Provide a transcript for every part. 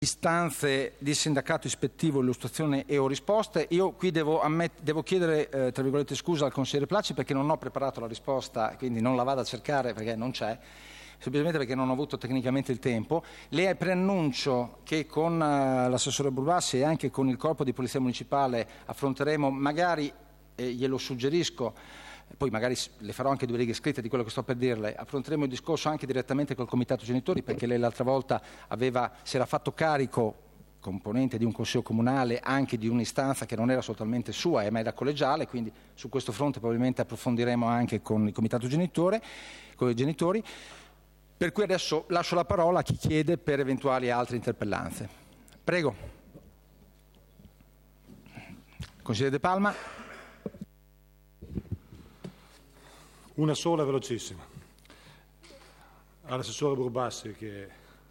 istanze di sindacato ispettivo, illustrazione e o risposte. Io qui devo chiedere, tra virgolette, scusa al consigliere Placci perché non ho preparato la risposta, quindi non la vado a cercare perché non c'è, semplicemente perché non ho avuto tecnicamente il tempo. Le preannuncio che con l'assessore Burbassi e anche con il corpo di polizia municipale affronteremo, magari glielo suggerisco, poi magari le farò anche 2 righe scritte di quello che sto per dirle, affronteremo il discorso anche direttamente col comitato genitori, perché lei l'altra volta si era fatto carico, componente di un consiglio comunale, anche di un'istanza che non era soltanto sua ma era collegiale, quindi su questo fronte probabilmente approfondiremo anche con il comitato genitore, con i genitori, per cui adesso lascio la parola a chi chiede per eventuali altre interpellanze. Prego. Consigliere De Palma. Una sola velocissima. All'assessore Burbassi, che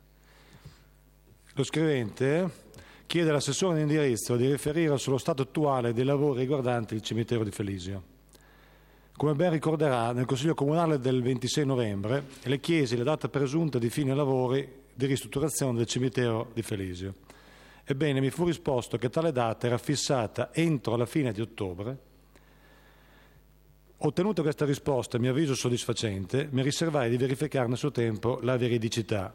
lo scrivente chiede all'assessore di indirizzo di riferire sullo stato attuale dei lavori riguardanti il cimitero di Felisio. Come ben ricorderà, nel Consiglio Comunale del 26 novembre le chiesi la data presunta di fine lavori di ristrutturazione del cimitero di Felisio. Ebbene, mi fu risposto che tale data era fissata entro la fine di ottobre. Ottenuto questa risposta, a mio avviso soddisfacente, mi riservai di verificare nel suo tempo la veridicità.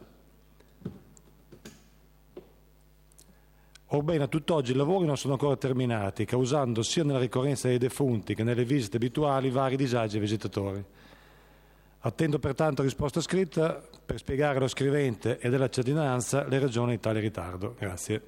Orbene, a tutt'oggi i lavori non sono ancora terminati, causando sia nella ricorrenza dei defunti che nelle visite abituali vari disagi ai visitatori. Attendo pertanto risposta scritta per spiegare allo scrivente e della cittadinanza le ragioni di tale ritardo. Grazie.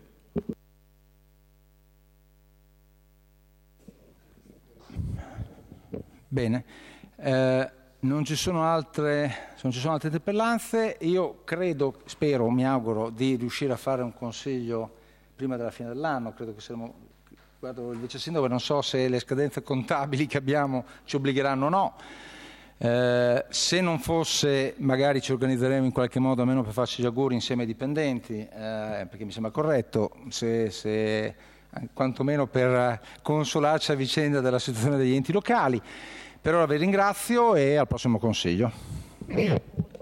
Bene, non ci sono altre interpellanze. Io credo, spero, mi auguro di riuscire a fare un consiglio prima della fine dell'anno. Credo che guardo il vice sindaco, non so se le scadenze contabili che abbiamo ci obbligheranno o no. Se non fosse, magari ci organizzeremo in qualche modo almeno per farci gli auguri insieme ai dipendenti, perché mi sembra corretto, se quantomeno per consolarci a vicenda della situazione degli enti locali. Per ora vi ringrazio e al prossimo Consiglio.